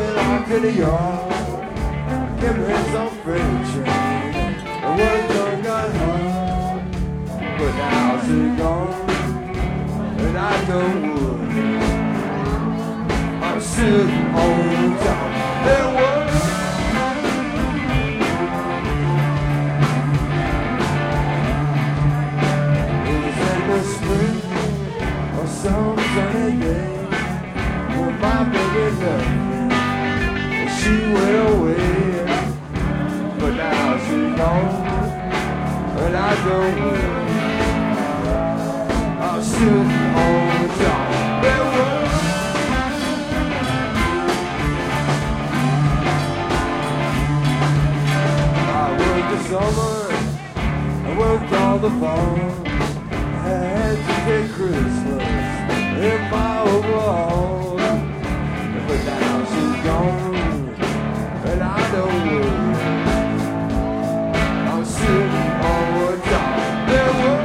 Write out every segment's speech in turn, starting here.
locked in the yard. Give me some furniture. The work done got hard. But now she's gone. And I don't wood. I'm sitting on top. There was. Some sunny day when my baby loved me, and she went away. But now she's gone, and I don't know. I'm sitting on top. There was. I worked the summer, I worked all the fall. I had to take Christmas in my overall. But now she's gone, and I don't worry. I'm sitting on top. There was.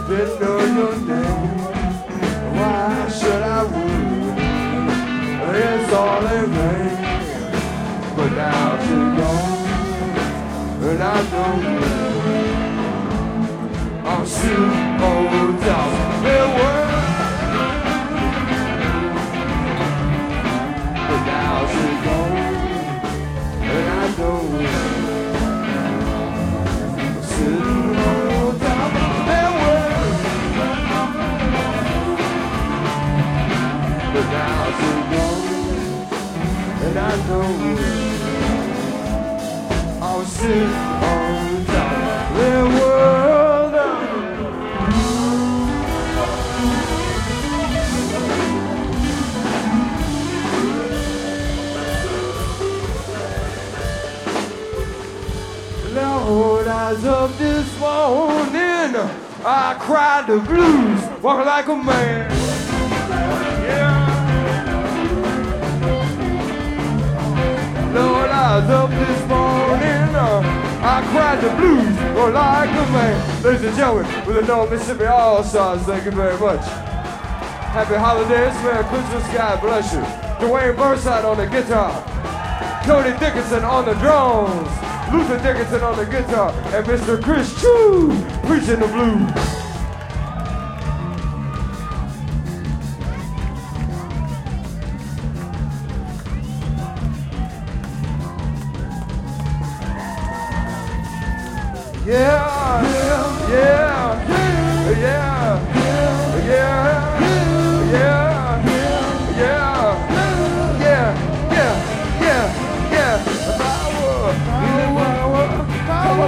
didn't know your name. Why should I would? It's all in vain. But now she's gone, and I know I'm still old down the world. But now she's gone, and I know I'm still old down the world. But now she's gone, and I know I'm still on top of the world. Lord, as of this morning, I cried the blues, walking like a man. Yeah. Lord, as of this morning, I cried the blues, or like a man. Ladies and gentlemen, with the No Mississippi All-Stars, thank you very much. Happy holidays, Merry Christmas, God bless you. Dwayne Burnside on the guitar, Cody Dickinson on the drums, Luther Dickinson on the guitar, and Mr. Chris Chu preaching the blues. Yeah, yeah, yeah, yeah, yeah, yeah, yeah, yeah. Power, power,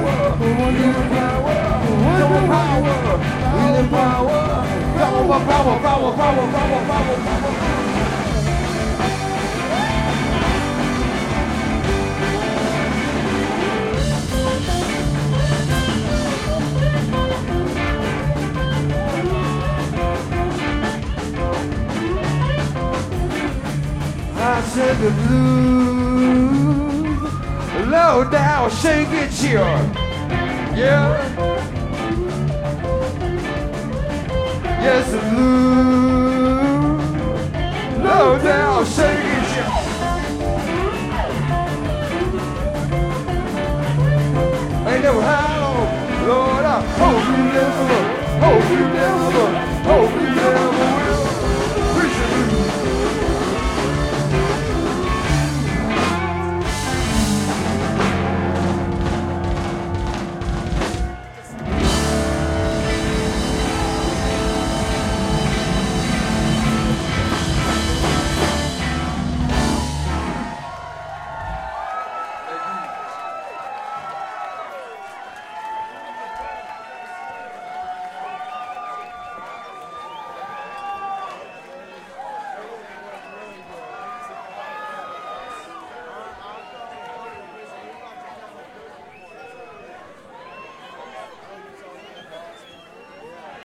I said the blues, low down, shake it here. Yeah. Yes, the blues, low down, shake it.